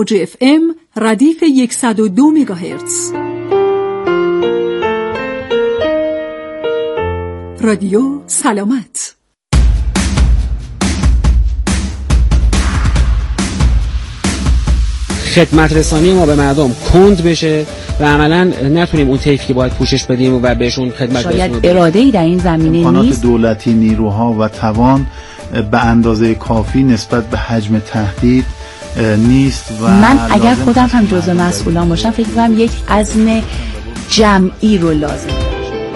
موج FM ردیف 102 مگاهرتز. رادیو سلامت. خدمت رسانی ما به مردم کند بشه و عملا نتونیم اون طیفی که باید پوشش بدیم و بهشون خدمت رسونیم. شاید اراده‌ای در این زمینه نیست. امکانات دولتی، نیروها و توان به اندازه کافی نسبت به حجم تهدید نیست و من اگر خودم هم جزء مسئولان باشم فکر می‌کنم یک عزم جمعی رو لازم داره.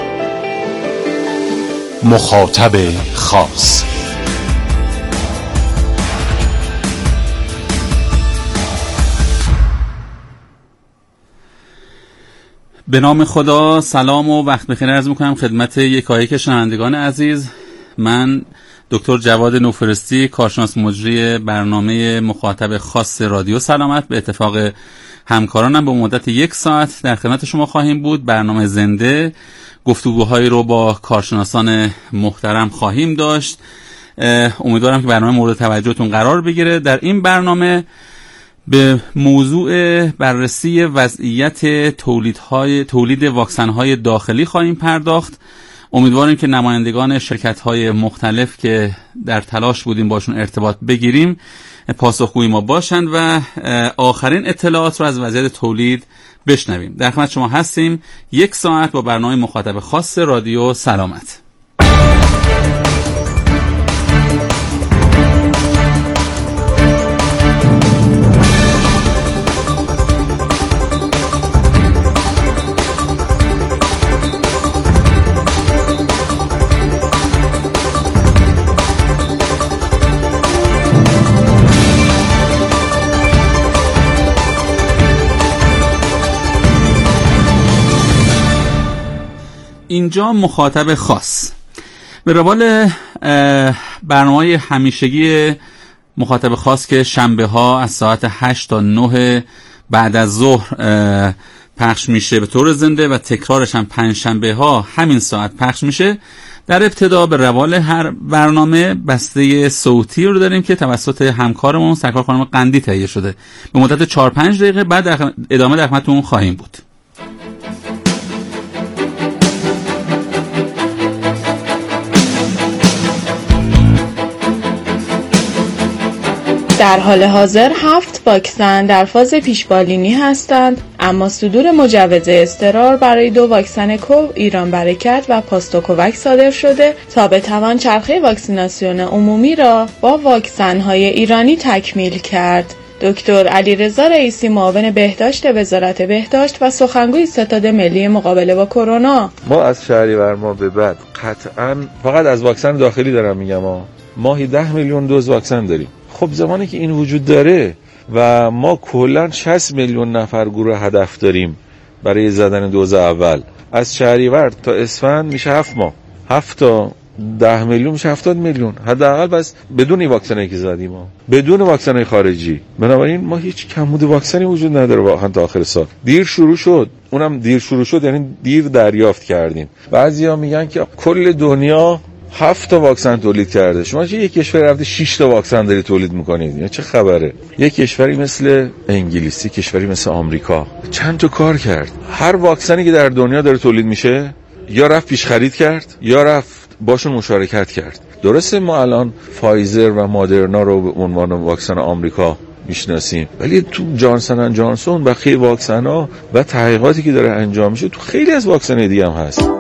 مخاطب خاص. به نام خدا، سلام و وقت بخیر عرض میکنم خدمت یکایک شنوندگان عزیز. من دکتر جواد نوفرستی، کارشناس مجری برنامه مخاطب خاص رادیو سلامت، به اتفاق همکارانم به مدت 1 ساعت در خدمت شما خواهیم بود. برنامه زنده، گفتگوهایی رو با کارشناسان محترم خواهیم داشت. امیدوارم که برنامه مورد توجهتون قرار بگیره. در این برنامه به موضوع بررسی وضعیت تولید واکسن‌های داخلی خواهیم پرداخت. امیدواریم که نمایندگان شرکت‌های مختلف که در تلاش بودیم باشون ارتباط بگیریم پاسخگوی ما باشند و آخرین اطلاعات رو از وضعیت تولید بشنویم. در خدمت شما هستیم 1 ساعت با برنامه مخاطب خاص رادیو سلامت. اینجا مخاطب خاص. به روال برنامه همیشگی مخاطب خاص که شنبه ها از ساعت 8 تا 9 بعد از ظهر پخش میشه به طور زنده و تکرارش هم 5 شنبه ها همین ساعت پخش میشه. در ابتدا به روال هر برنامه بسته صوتی رو داریم که توسط همکارمون سرکار خانم قندی تهیه شده. به مدت 4-5 دقیقه بعد ادامه در خدمتتون خواهیم بود. در حال حاضر 7 واکسن در فاز پیشبالینی هستند، اما صدور مجوز اضطرار برای 2 واکسن کوو ایران برکت و پاستوکووک صادر شده تا بتوان چرخه واکسیناسیون عمومی را با واکسن‌های ایرانی تکمیل کرد. دکتر علیرضا رئیسی، معاون بهداشت وزارت بهداشت و سخنگوی ستاد ملی مقابله با کرونا: ما از شهریور ماه به بعد قطعاً فقط از واکسن داخلی دارم میگم، ماهی 10 میلیون دوز واکسن داریم. خب زمانی که این وجود داره و ما کلاً 60 میلیون نفر گروه هدف داریم برای زدن دوز اول، از شهریور تا اسفند میشه 7 ماه، 7 تا 10 میلیون میشه 70 میلیون حداقل، بس بدون این واکسنایی که زدیم بدون واکسنای خارجی. بنابراین ما هیچ کمبود واکسنی وجود نداره واقعا تا آخر سال. دیر شروع شد، اونم دیر شروع شد یعنی دیر دریافت کردیم. بعضیا میگن که کل دنیا 7 تا واکسن تولید کرده، شما چه یک کشور رفته 6 تا واکسن داری تولید میکنید؟ یعنی چه خبره؟ یک کشوری مثل انگلیس، یک کشوری مثل آمریکا چند تا کار کرد. هر واکسنی که در دنیا داره تولید میشه یا رفت پیش خرید کرد یا رفت باشون مشارکت کرد. درسته ما الان فایزر و مادرنا رو به عنوان واکسن آمریکا میشناسیم، ولی تو جانسن اند جانسون بقیه واکسن‌ها و تحقیقاتی که داره انجام میشه تو خیلی از واکسن‌های دیگه هم هست.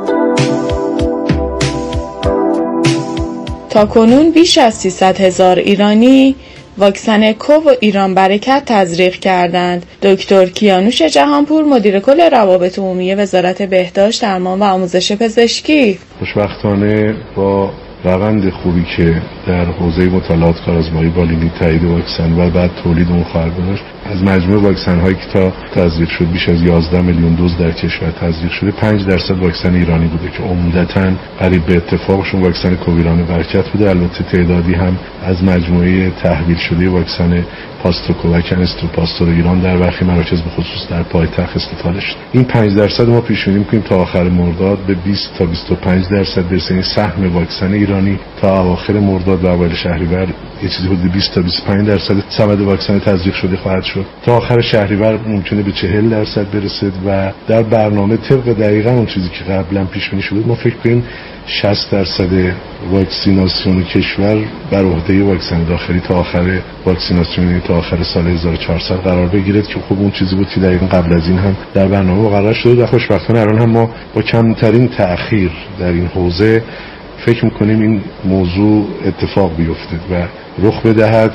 تاکنون بیش از 300,000 ایرانی واکسن کوو ایران برکت تزریق کردند. دکتر کیانوش جهانپور، مدیر کل روابط عمومی وزارت بهداشت، درمان و آموزش پزشکی: خوشبختانه با روند خوبی که در حوزه مطالعات کارآزمایی بالینی تایید واکسن و بعد تولید اون خواهد داشت، از مجموع واکسن هایی که تا تزریق شد بیش از 11 میلیون دوز در کشور تزریق شده، 5% واکسن ایرانی بوده که عمدتاً قریب به اتفاقشون واکسن کوو ایران برکت بوده. البته تعدادی هم از مجموعه تحویل شده واکسن پاستوکووک استروپاستور ایران در برخی مراکز به خصوص در پایتخت استفاده شد. این 5% ما پیش بینی می‌کنیم تا آخر مرداد به 20 تا 25% برسه. این سهم واکسن ایران ایرانی تا اواخر مرداد و اوایل شهریور یه چیزی حدود 20 تا 25% سبد واکسن تزریق شده خواهد شد. تا آخر شهریور ممکنه به 40% برسه و در برنامه طبق دقیقاً اون چیزی که قبلا پیش بینی شده ما فکر کنیم 60% واکسیناسیون کشور بر عهده واکسن داخلی تا آخر واکسیناسیون تا آخر سال 1400 قرار بگیرد که خب اون چیزی بود که دقیقاً قبل از این هم در برنامه مقرر شده و خوشبختانه الان هم ما با کمترین تأخیر در این حوزه فکر میکنیم این موضوع اتفاق بیفته و رخ بدهد.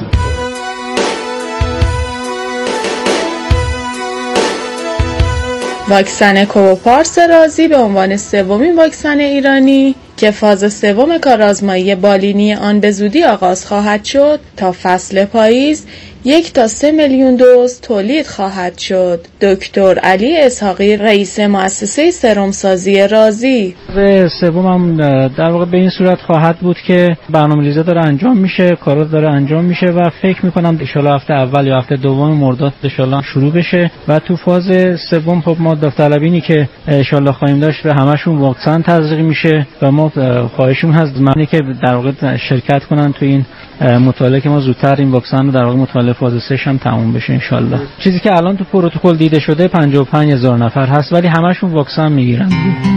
واکسن کووپارس رازی به عنوان سومین واکسن ایرانی که فاز سوم کارآزمایی بالینی آن به زودی آغاز خواهد شد تا فصل پاییز 1 تا 3 میلیون دوز تولید خواهد شد. دکتر علی اسحاقی رئیس مؤسسه سرمسازی رازی: سوم هم در واقع به این صورت خواهد بود که برنامه‌ریزی داره انجام میشه، کارا داره انجام میشه و فکر میکنم ان شاءالله هفته اول یا هفته دوم مرداد ان شاءالله شروع بشه و تو فاز سوم خب ما داوطلبینی که ان شاءالله خواهیم داشت به همشون واکسن تزریق میشه و ما خواهشمون هست معنی که در واقع شرکت کنن تو این مطالعه که ما زودتر این واکسن رو در واقع مطالعه فاز 3 هم تموم بشه ان شاءالله. چیزی که الان تو پروتکل دیده شده 55000 نفر هست ولی همشون واکسن میگیرن.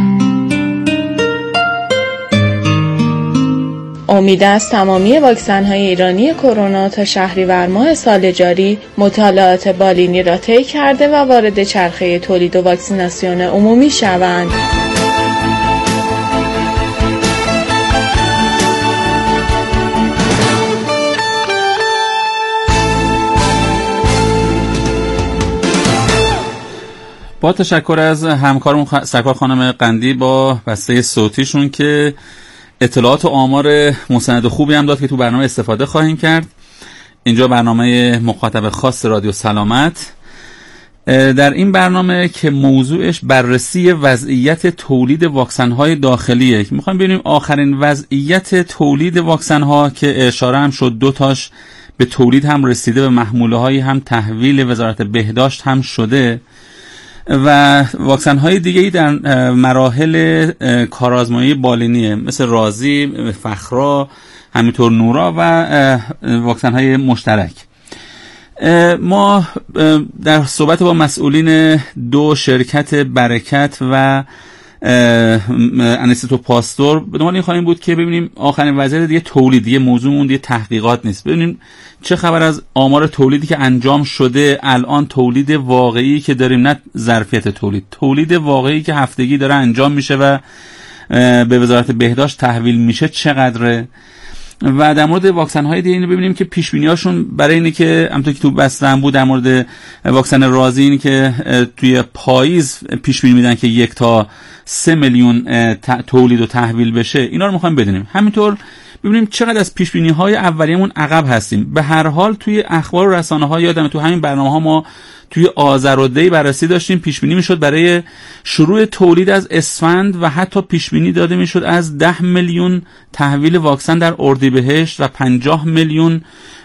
امید است تمامی واکسن‌های ایرانی کرونا تا شهریور ماه سال جاری مطالعات بالینی را طی کرده و وارد چرخه تولید و واکسیناسیون عمومی شوند. با تشکر از همکارمون سرکار خانم قندی با بسته صوتیشون که اطلاعات و آمار مستند خوبی هم داد که تو برنامه استفاده خواهیم کرد. اینجا برنامه مخاطب خاص رادیو سلامت. در این برنامه که موضوعش بررسی وضعیت تولید واکسن‌های داخلیه، میخوایم ببینیم آخرین وضعیت تولید واکسن‌ها که اشاره هم شد 2 تاش به تولید هم رسیده، به محموله‌هایی هم تحویل وزارت بهداشت هم شده و واکسن‌های دیگه‌ای در مراحل کارآزمایی بالینیه مثل رازی، فخرا، همینطور نورا و واکسن‌های مشترک. ما در صحبت با مسئولین 2 شرکت برکت و انستیتو پاستور به دنبال این خواهیم بود که ببینیم آخرین وضعیت دیگه تولید، دیگه موضوعمون دیگه تحقیقات نیست، ببینیم چه خبر از آمار تولیدی که انجام شده الان، تولید واقعی که داریم، نه ظرفیت تولید واقعی که هفتگی داره انجام میشه و به وزارت بهداشت تحویل میشه چقدره. و در مورد واکسن‌های دیگه اینو ببینیم که پیش‌بینی‌هاشون برای اینه که همونطور که تو بستن بود در مورد واکسن رازی اینه که توی پاییز پیش‌بینی میدن که 1 تا 3 میلیون تولید و تحویل بشه. اینا رو می‌خوایم بدونیم. همینطور ببینیم چقدر از پیش‌بینی‌های اولیه‌مون عقب هستیم. به هر حال توی اخبار و رسانه‌ها یادمه تو همین برنامه‌ها ما توی آذر و دی بررسی داشتیم، پیش‌بینی میشد برای شروع تولید از اسفند و حتی پیش‌بینی داده میشد از 10 میلیون تحویل واکسن در اردیبهشت و 50 میلیون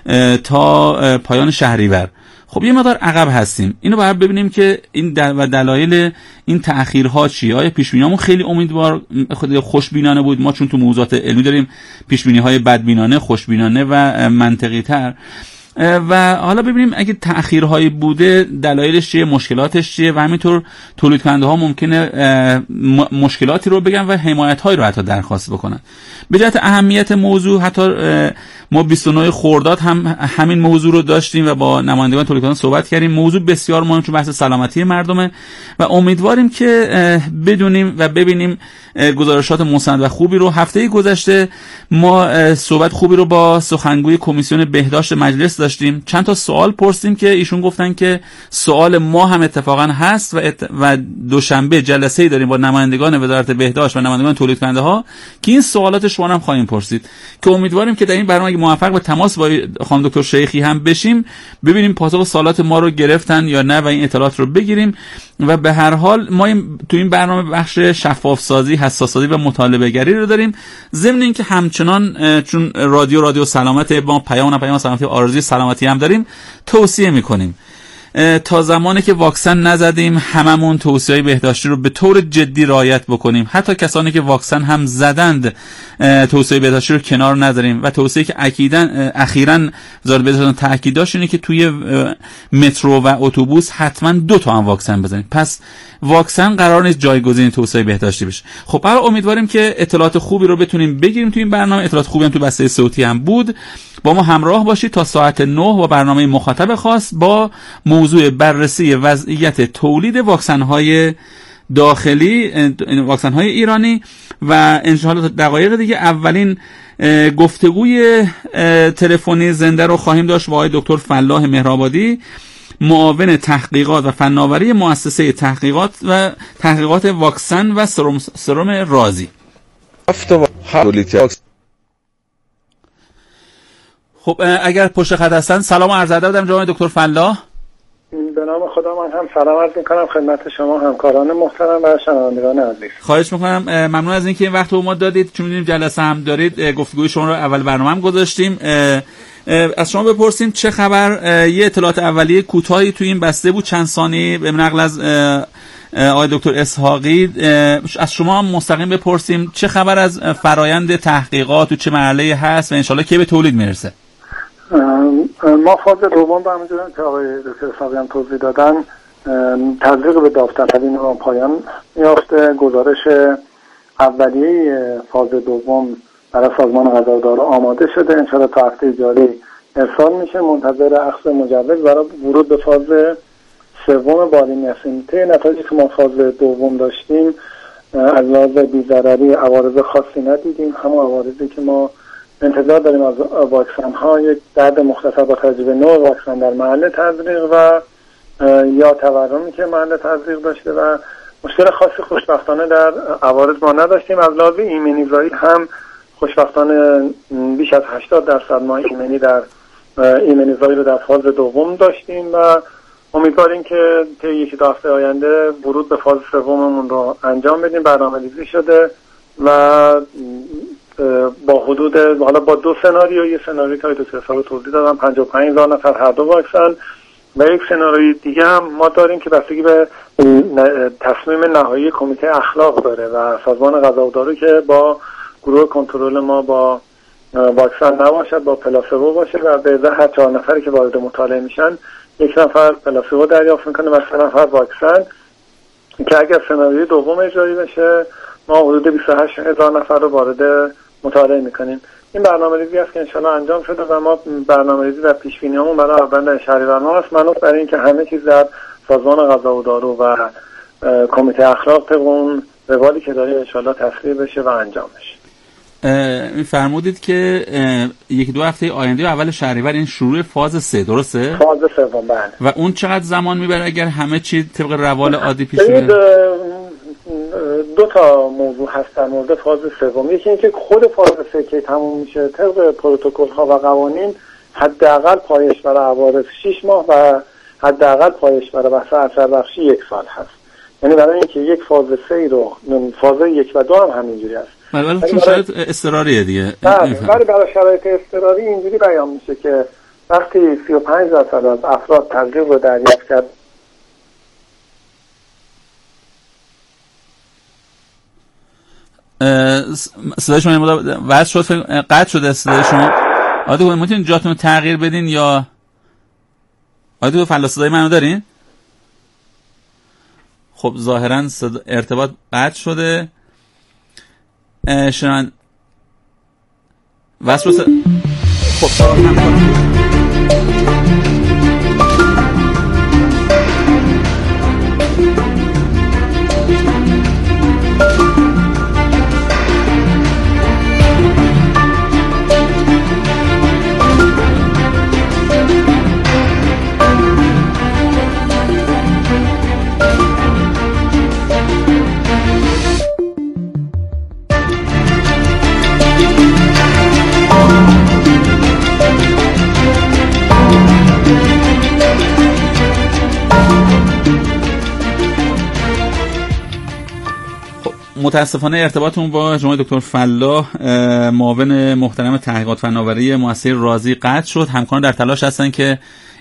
تا پایان شهریور. خب یه مقدار عقب هستیم. اینو باید ببینیم که این و دلایل این تأخیرها چیه. آیا پیش‌بینیامون خیلی امیدوار خوشبینانه بود؟ ما چون تو موضوعات علمی داریم پیش‌بینی‌های بدبینانه، خوشبینانه و منطقی‌تر. و حالا ببینیم اگه تأخیرهایی بوده دلایلش چیه، مشکلاتش چیه و همینطور تولید کننده ها ممکنه مشکلاتی رو بگن و حمایت‌هایی رو حتی درخواست بکنن. به جهت اهمیت موضوع حتی ما 29 خرداد هم همین موضوع رو داشتیم و با نمایندگان تولید کننده صحبت کردیم. موضوع بسیار مهم چون بحث سلامتی مردمه و امیدواریم که بدونیم و ببینیم گزارشات مستند و خوبی رو. هفته گذشته ما صحبت خوبی رو با سخنگوی کمیسیون بهداشت مجلس داشتیم. چند تا سوال پرسیدیم که ایشون گفتن که سوال ما هم اتفاقا هست و دوشنبه جلسه‌ای داریم با نمایندگان وزارت بهداشت و نمایندگان تولید کننده ها که این سوالات شما هم خواهیم پرسید که امیدواریم که در این برنامه موفق به تماس با خانم دکتر شیخی هم بشیم، ببینیم پاسخ سوالات ما رو گرفتن یا نه و این اطلاعات رو بگیریم. و به هر حال ما تو این برنامه بخش شفاف سازی، حساس سازی و مطالبه گری رو داریم. ضمن اینکه همچنان چون رادیو سلامت، ما پیام سلامتی آرزوی سلامتی هم داریم، توصیه میکنیم تا زمانی که واکسن نزدیم هممون توصیه‌های بهداشتی رو به طور جدی رعایت بکنیم. حتی کسانی که واکسن هم زدند توصیه بهداشتی رو کنار نذاریم و توصیه‌ای که اخیراً وزارت بهداشت تاکید داشت اینه که توی مترو و اتوبوس حتما 2 تا هم واکسن بزنید. پس واکسن قرار نیست جایگزین توصیه بهداشتی بشه. خب برای امیدواریم که اطلاعات خوبی رو بتونیم بگیریم تو این برنامه. اطلاعات خوبی هم تو بسته صوتی هم بود. با ما همراه باشید تا ساعت 9 با برنامه مخاطب خاص با موضوع بررسی وضعیت تولید واکسن‌های داخلی، واکسن‌های ایرانی و ان شاءالله دقایق دیگه اولین گفتگوی تلفنی زنده رو خواهیم داشت با آقای دکتر فلاح مهرآبادی، معاون تحقیقات و فناوری مؤسسه تحقیقات واکسن و سرم رازی. خب اگر پشت خط هستن سلام و عرض ادب دارم جناب دکتر فلاح. به نام خدا من هم سلام عرض می‌کنم خدمت شما همکاران محترم و شنوندگان عزیز. خواهش می‌کنم، ممنون از اینکه این وقت رو ما دادید. چون می‌دونیم جلسه هم دارید، گفتگوی شما رو اول برنامه هم گذاشتیم. از شما بپرسیم چه خبر؟ یه اطلاعات اولیه کوتاهی تو این بسته بود چند ثانیه به نقل از آقای دکتر اسحاقی. از شما مستقیم بپرسیم چه خبر از فرایند تحقیقات و چه مرحله هست و انشالله کی به تولید میرسه؟ ما فاز دوم برمی‌گردیم که آقای دکتر اسحاقی هم توضیح دادن تزریق به داوطلبی ما پایان یافته. گزارش اولیه فاز دوم برای سازمان غذا و دارو آماده شده، انشاءالله تا هفته جاری ارسال میشه. منتظر اخذ مجوز برای ورود به فاز سوم بالینی هستیم. طی نتایجی که ما فاز دوم داشتیم از لحاظ بی‌ضرری عوارض خاصی ندیدیم. همون عوارضی که ما انتظار داریم از واکسن ها، یک درد مختصر با تجربه نوع واکسن در محل تزریق و یا تورمی که محل تزریق داشته و مشکل خاصی خوشبختانه در عوارض ما نداشتیم. از لحاظ ایمنیزایی هم خوشبختانه بیش از 80% ما ایمنیزایی رو در فاز دوم داشتیم و امیدواریم که طی 1-2 هفته آینده ورود به فاز سوممون رو انجام بدیم. برنامه‌ریزی شده و با حدود حالا با 2 سناریو، یه سناریو که دو سال توضیح دادم 55,000 نفر هر دو واکسن و یک سناریوی دیگه هم ما داریم که بستگی به تصمیم نهایی کمیته اخلاق داره و سازمان غذا و دارو که با گروه کنترل ما با واکسن نباشد، با پلاسبو باشه و به ازای هر 4 نفری که وارد مطالعه میشن 1 نفر پلاسبو دریافت میکنه و 3 نفر واکسن، که اگر سناریوی دوم اجرایی بشه ما حدود 28,000 نفر رو وارد مطالعه میکنیم. این برنامه‌ریزی است که انشالله انجام شده و ما برنامه‌ریزی در پیش‌بینی‌هامون برای اول شهریور ماه است، منوط برای اینکه همه چیز در سازمان غذا و دارو و کمیته اخلاق طبق اون روالی که داریم انشالله تصویب بشه و انجام بشه. فرمودید که 1-2 هفته آینده اول شهریور این شروع فاز 3 درسته؟ فاز سوم بله. و اون چقدر زمان میبره اگر همه چی طبق روال عادی پیش بره؟ 2 تا موضوع هست در مورد فاز سوم. یکی اینکه خود فاز 3 که تموم میشه طبق پروتکل‌ها و قوانین حداقل پایش برای عوارض 6 ماه و حداقل پایش برای بحث اثر بخشی 1 سال هست. یعنی برای اینکه یک فاز 3 رو فاز 1 و 2 هم همینجوری هست. بله چون شرایط اضطراریه دیگه. ولی برای شرایط اضطراری اینجوری بیان میشه که وقتی 35% از افراد تزریق رو دریافت کرد صدای شما واسه شد قطع شده صدای شما. آقا میتونید جاتون رو تغییر بدین یا آقا فلا صدای منو دارین؟ خب ظاهرا ارتباط قطع شده. شما واسه خب متاسفانه ارتباطمون با جناب دکتر فلاح معاون محترم تحقیقات فناوری مؤسسه رازی قطع شد. همکاران در تلاش هستن که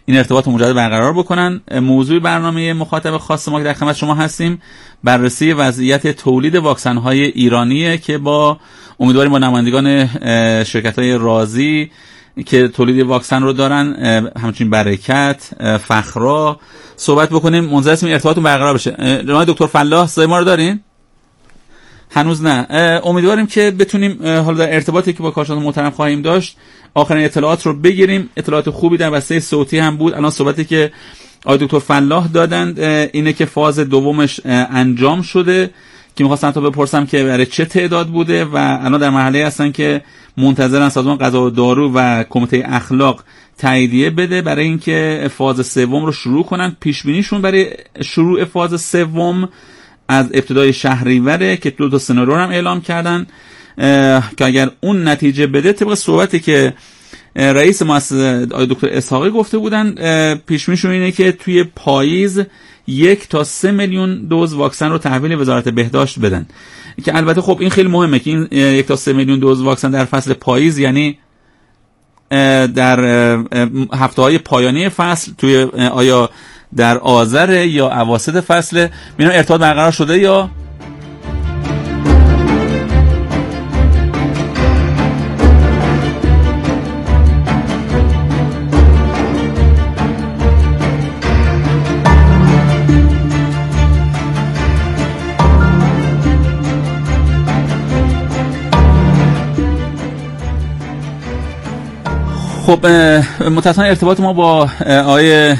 این ارتباط مجدد برقرار بکنن. موضوع برنامه مخاطب خاص ما که در خدمت شما هستیم بررسی وضعیت تولید واکسن های ایرانیه که با امیدواریم با نمایندگان شرکت های رازی که تولید واکسن رو دارن، همچنین برکت، فخرا صحبت بکنیم. منتظر هستیم ارتباطتون برقرار بشه. جناب دکتر فلاح صدای ما رو دارین؟ هنوز نه. امیدواریم که بتونیم حالا در ارتباطی که با کارشناس محترم خواهیم داشت آخرین اطلاعات رو بگیریم. اطلاعات خوبی در بسته صوتی هم بود. الان صحبتی که آقای دکتر فلاح دادند اینه که فاز دومش انجام شده که می‌خواستم تا بپرسم که برای چه تعداد بوده و الان در مرحله هستن که منتظرن سازمان غذا و دارو و کمیته اخلاق تاییدیه بده برای اینکه فاز سوم رو شروع کنن. پیش بینیشون برای شروع فاز سوم از ابتدای شهریوره که 2 سناریو هم اعلام کردن که اگر اون نتیجه بده طبق صحبتی که رئیس مؤسسه آقای دکتر اسحاقی گفته بودن پیش بینیشون اینه که توی پاییز 1 تا 3 میلیون دوز واکسن رو تحویل وزارت بهداشت بدن که البته خب این خیلی مهمه که این 1 تا 3 میلیون دوز واکسن در فصل پاییز یعنی در هفته‌های پایانی فصل توی آیا در آذر یا اواسط فصل ببینم ارتباط برقرار شده یا خب متأسفانه ارتباط ما با آقای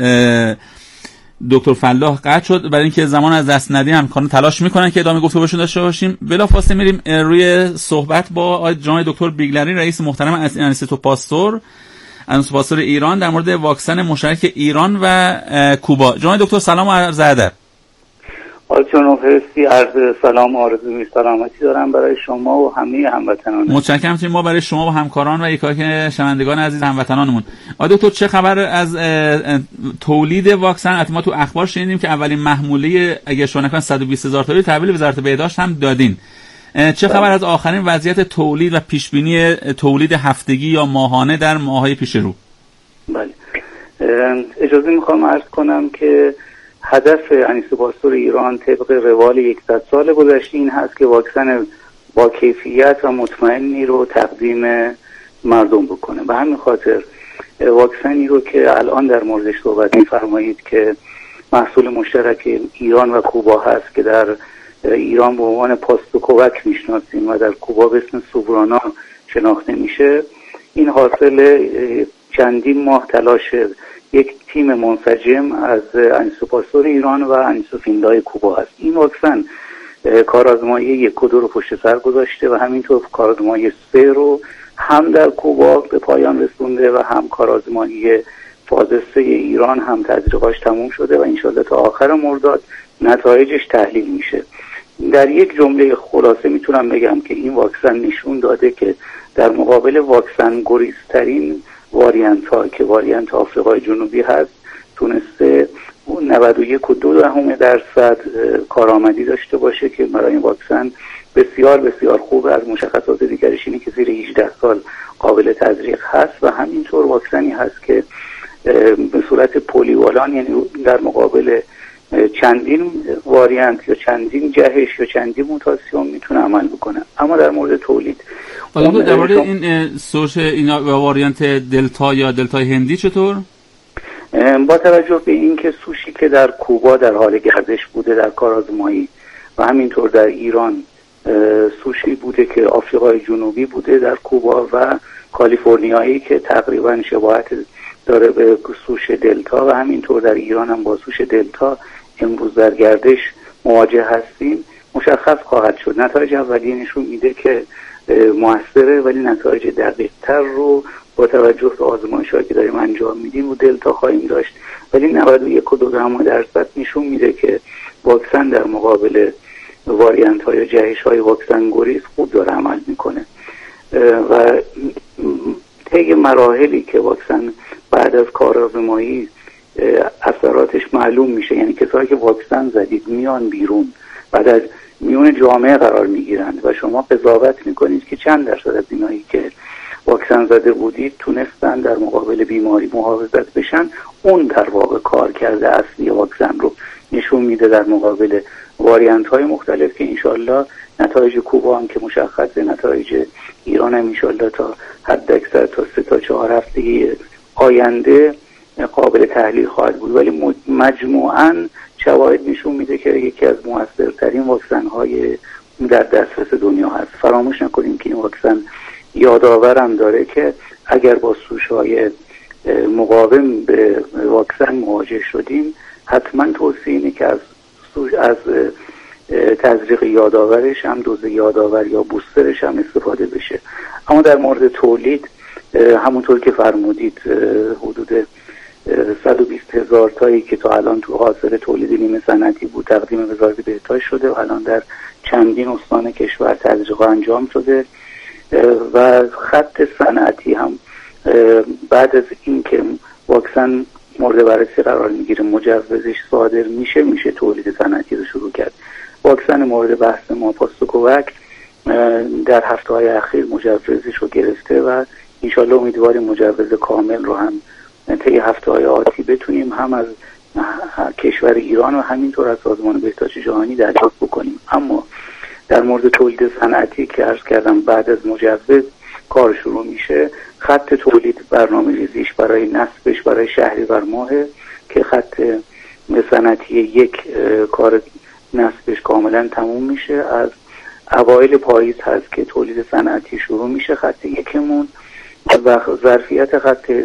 دکتر فلاح قطع شد. برای اینکه زمان از دست ندیم همکاران تلاش میکنن که ادامه گفتگوشون داشته باشیم. بلافاصله میریم روی صحبت با جناب دکتر بیگلری رئیس محترم انستیتو پاستور ایران در مورد واکسن مشترک ایران و کوبا. جناب دکتر سلام و عرض ادب. جناب فرستی عرض سلام و آرزوی سلامتی دارم برای شما و همه هموطنان. متشکرم. ما برای شما و همکاران و یکایک شنوندگان عزیز هموطنانمون. آقای دکتر چه خبر از تولید واکسن؟ ما تو اخبار شنیدیم که اولین محموله اگه شما نکنن 120,000 تا تحویل وزارت بهداشت هم دادین. چه خبر از آخرین وضعیت تولید و پیش بینی تولید هفتگی یا ماهانه در ماه‌های پیش رو؟ بله. اجازه میخوام عرض کنم که هدف انستیتو پاستور ایران طبق روال 100 سال گذشته این هست که واکسن با کیفیت و مطمئنی رو تقدیم مردم بکنه. به همین خاطر واکسنی رو که الان در موردش صحبت می‌فرمایید که محصول مشترک ایران و کوبا هست که در ایران به عنوان پاستوکووک میشناسیم و در کوبا به اسم سوبرانا شناخته میشه، این حاصل چندین ماه تلاش یک تیم منسجم از انستیتو پاستور ایران و انستیتو فیندای کوبا هست. این واکسن کارآزمایی 1 و 2 رو پشت سر گذاشته و همینطور کارآزمایی 3 رو هم در کوبا به پایان رسونده و هم کارآزمایی فاز 3 ایران هم تزریقاش تموم شده و انشالله تا آخر مرداد نتایجش تحلیل میشه. در یک جمله خلاصه میتونم بگم که این واکسن نشون داده که در مقابل واکسن گریزترین واریانت ها که واریانت آفریقای جنوبی هست تونسته 91.2% کارآمدی داشته باشه که برای این واکسن بسیار بسیار خوب. از مشخصات دیگرش اینه که زیر 18 سال قابل تزریق هست و همینطور واکسنی هست که به صورت پولیوالان یعنی در مقابل چندین واریانت یا چندین جهش یا چندین موتاسیون میتونه عمل بکنه. اما در مورد تولید در مورد این سورس این واریانت دلتا یا دلتای هندی چطور؟ با توجه به اینکه سوشی که در کوبا در حال گردش بوده در کارآزمایی و همینطور در ایران سوشی بوده که آفریقای جنوبی بوده در کوبا و کالیفرنیایی که تقریبا شباهت داره به سوش دلتا و همینطور در ایران هم با سوش دلتا امروز در گردش مواجه هستیم، مشخص خواهد شد. نتایج اولیه نشون میده که موثره، ولی نتایج دقیق‌تر رو با توجه به آزمایش‌هایی که داریم انجام میدیم و دلتا خواهیم داشت. ولی 91.2% نشون میده که واکسن در مقابل واریانت‌های یا جهش‌های واکسن گریز خوب داره عمل میکنه و طی مراحلی که واکسن بعد از کارآزمایی اثراتش معلوم میشه، یعنی کسایی که واکسن زدید میان بیرون بعد از میون جامعه قرار میگیرند و شما قضاوت میکنید که چند درصد از اینایی که واکسن زده بودید تونستن در مقابل بیماری محافظت بشن. اون در واقع کار کرده اصلی واکسن رو نشون میده در مقابل واریانت های مختلف که انشالله نتایج کوبا هم که مشخصه، نتایج ایران هم انشالله تا حد اکثر تا 3 تا 4 هفته آینده قابل تحلیل خواهد بود. ولی مجموعاً شواهد نشون میده که یکی از موثرترین واکسن های در دسترس دنیا هست. فراموش نکنیم که این واکسن یادآورم داره که اگر با سوشهای مقاوم به واکسن مواجه شدیم حتما توصیه اینه که از تزریق یادآورش هم دوز یادآور یا بوسترش هم استفاده بشه. اما در مورد تولید همونطور که فرمودید حدود 120,000 تایی که تا الان تو حاصل تولید نیمه صنعتی بود تقدیم وزارت بهداشت شده و الان در چندین استان کشور تزریق انجام شده و خط صنعتی هم بعد از اینکه واکسن مورد بررسی قرار میگیره مجوزش صادر میشه تولید صنعتی رو شروع کرد. واکسن مورد بحث ما پاستوکووک در هفته‌های اخیر مجوزش رو گرفته و انشالله امیدواریم مجوز کامل رو هم طی هفته‌های آتی بتونیم هم از کشور ایران و همینطور از سازمان بهداشت جهانی دریافت بکنیم. اما در مورد تولید صنعتی که عرض کردم بعد از مجوز کار شروع میشه. خط تولید برنامه‌ریزیش برای نصبش برای شهریور ماه که خط صنعتی یک کار نصبش کاملا تموم میشه. از اوایل پاییز هست که تولید صنعتی شروع میشه خط یکمون و ظرفیت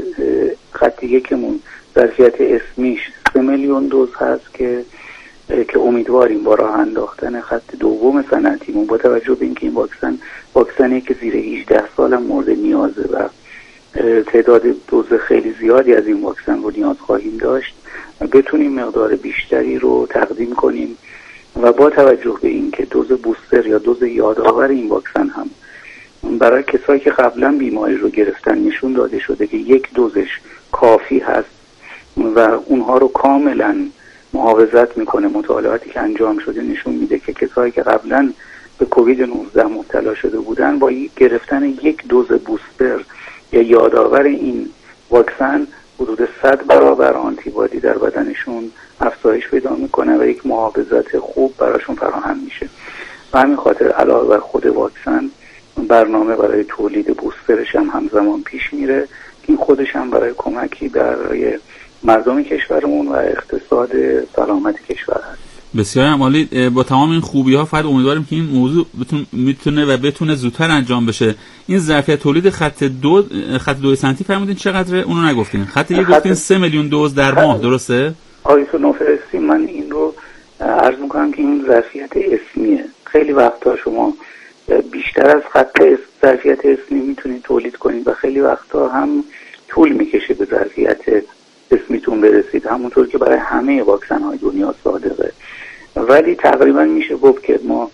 خط یکمون ظرفیت اسمیش 3 میلیون دوز هست که امیدواریم با راه انداختن خط دوم صنعتیمون با توجه به اینکه این واکسنی که زیر 18 سال هم مورد نیازه و تعداد دوز خیلی زیادی از این واکسن رو نیاز خواهیم داشت بتونیم مقدار بیشتری رو تقدیم کنیم و با توجه به اینکه دوز بوستر یا دوز یادآور این واکسن هم برای کسایی که قبلا بیماری رو گرفتن نشون داده شده که یک دوزش کافی هست و اونها رو کاملا محافظت میکنه. مطالعاتی که انجام شده نشون میده که کسایی که قبلا به کووید 19 مبتلا شده بودن با گرفتن یک دوز بوستر یا یادآور این واکسن حدود 100 برابر آنتیبادی در بدنشون افزایش پیدا میکنه و یک محافظت خوب براشون فراهم میشه. و همین خاطر علاوه بر خود واکسن برنامه برای تولید بوسترش هم همزمان پیش میره. این خودش هم برای کمکی برای مردم کشورمون و اقتصاد سلامت کشور هست. بسیار عالی. با تمام این خوبی ها فقط امیدواریم که این موضوع بتونه زودتر انجام بشه. این ظرفیت تولید خط 2 سنتی فرمودین چقدره؟ اونو نگفتین. خط 1 گفتین 3 میلیون دوز در ماه، درسته؟ آیسو نوفرستی من این رو عرض میکنم که این ظرفیت اسمیه. خیلی وقتا شما بیشتر از خط ظرفیت اسمی میتونید تولید کنید و خیلی وقتا هم طول میکشه به ظرفیت اسمیتون برسید، همونطور که برای همه واکسن های دنیا صادقه. ولی تقریبا میشه گفت که ما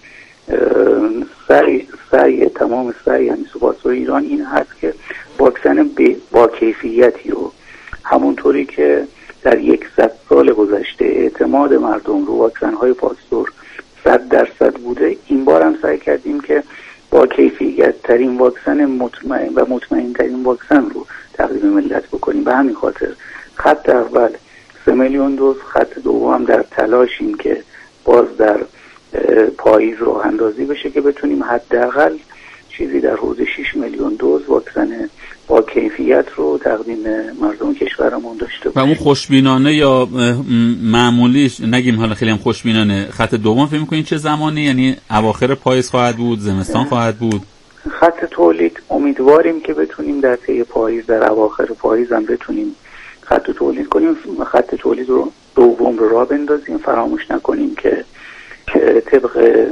تمام سعی یعنی سپاسور ایران این هست که واکسن با کیفیتی رو همونطوری که در 100 سال گذشته اعتماد مردم رو واکسن های پاستور 100% بوده، این بار هم سعی کردیم که با کیفیت ترین واکسن مطمئن ترین واکسن رو تقدیم ملت بکنیم. به همین خاطر خط اول 3 میلیون دوز، خط دوم در تلاشیم که باز در پاییز راه اندازی بشه که بتونیم حداقل چیزی در حدود 6 میلیون دوز واکسن با کیفیت رو تقدیم مردم کشورمون داشته باشیم. و اون خوشبینانه یا معمولیش نگیم حالا خیلی هم خوشبینانه، خط دوم فکر می‌کنین چه زمانی؟ یعنی اواخر پاییز خواهد بود، زمستان خواهد بود؟ خط تولید امیدواریم که بتونیم در طی پاییز، در اواخر پاییز هم بتونیم خط تولید کنیم. خط تولید رو دوم رو راه بندازیم. فراموش نکنیم که طبق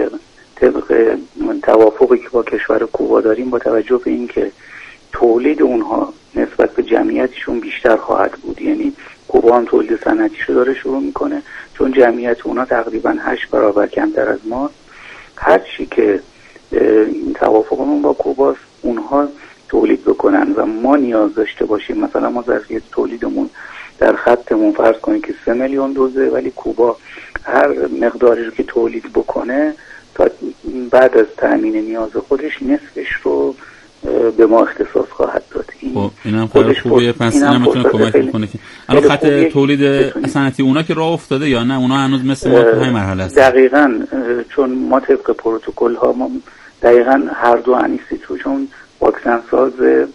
توافقی که با کشور کوبا داریم با توجه به اینکه تولید اونها نسبت به جمعیتشون بیشتر خواهد بود، یعنی کوبا هم تولید صنعتیشو داره شروع میکنه، چون جمعیت اونها تقریبا 8 برابر کمتر از ما. هر چی که این توافقمون با کوباست اونها تولید بکنن و ما نیاز داشته باشیم، مثلا ما ظرفیت تولیدمون در خطمون فرض کنید که 3 میلیون دوزه، ولی کوبا هر مقداری رو که تولید بکنه تا بعد از تأمین نیاز خودش نصفش رو به ما اختصاص خواهد داد. خب اینم خیلی خوبیه، پس اینم میتونه کمک کنه که الان خط تولید صنعتی اونا که راه افتاده یا نه اونا هنوز مثل ما تو همین مرحله هستن؟ دقیقاً، چون ما طبق پروتکل ها ما دقیقاً هر دو انیستیتو چون واکسن ساز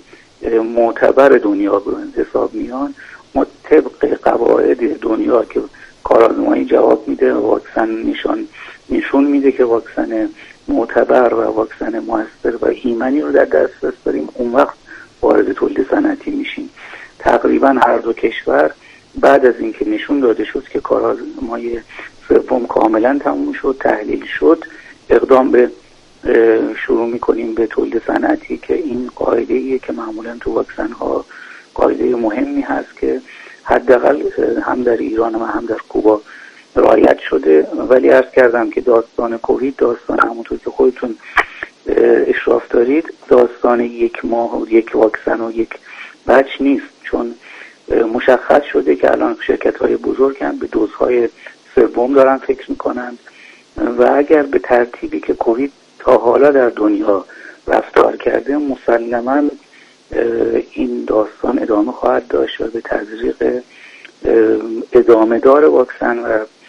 معتبر دنیا به حساب میان، ما طبق قواعد دنیا که کارآزمایی جواب میده، واکسن نشون میده که واکسن معتبر و واکسن موثر و ایمنی رو در دسترس داریم، اون وقت وارد تولید صنعتی میشیم. تقریبا هر دو کشور بعد از اینکه نشون داده شد که کارآزمایی سوم کاملا تموم شد، تحلیل شد، اقدام به شروع میکنیم به تولید صنعتی که این قاعده‌ایه که معمولا تو واکسن ها قاعده مهمی هست که حداقل هم در ایران و هم در کوبا رعایت شده. ولی عرض کردم که داستان کووید، داستان همونطور که خودتون اشراف دارید، داستان یک ماه و یک واکسن و یک بچ نیست، چون مشخص شده که الان شرکت‌های بزرگ هم به دوزهای سوم دارن فکر میکنن و اگر به ترتیبی که کووید تا حالا در دنیا رفتار کرده، مسلماً این داستان ادامه خواهد داشت و به تزریق ادامه دار واکسن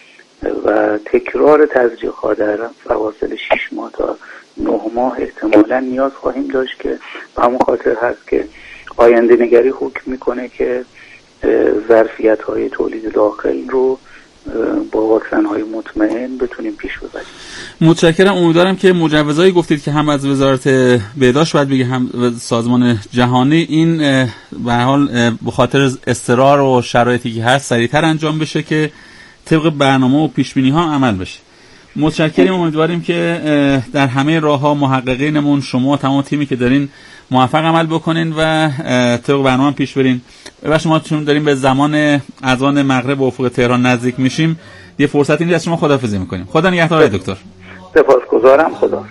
و تکرار تزریق‌ها در فواصل 6 ماه تا 9 ماه احتمالاً نیاز خواهیم داشت که به همون خاطر هست که آینده نگری حکم میکنه که ظرفیت‌های تولید داخل رو با واکسن‌های مطمئن بتونیم پیش ببریم. متشکرم. امیدوارم که مجوزایی گفتید که هم از وزارت بهداشت باید بگه هم سازمان جهانی، این به هر حال به خاطر اضطرار و شرایطی که هست سریعتر انجام بشه که طبق برنامه و پیش‌بینی ها عمل بشه. متشکریم. امیدواریم که در همه راه‌ها محققینمون، شما تمام تیمی که دارین موفق عمل بکنین و طبق برنامه پیش برین. و شما چون داریم به زمان اذان مغرب افق تهران نزدیک میشیم، یه فرصتی نیست از شما خداحافظی میکنیم. خدا نگهدار دکتر. سپاسگزارم. خداحافظ.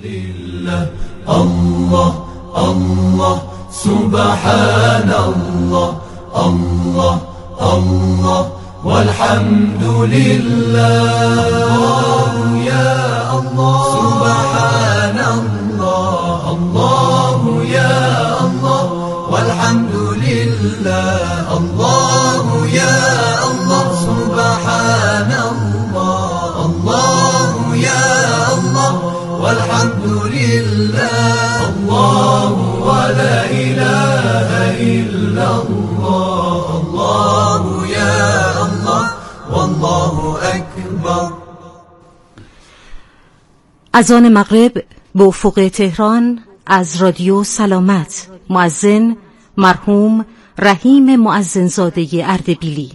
الله الله سبحان الله الله الله والحمد لله يا الله سبحان الله الله يا الله والحمد لله الله يا الله سبحان الله الله يا الله والحمد لله الله ولا إله إلا الله الله يا الله والله أكبر. اذان مغرب به افق تهران از رادیو سلامت. مؤذن مرحوم رحیم مؤذنزاده اردبیلی.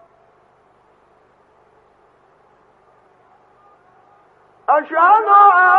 أشهد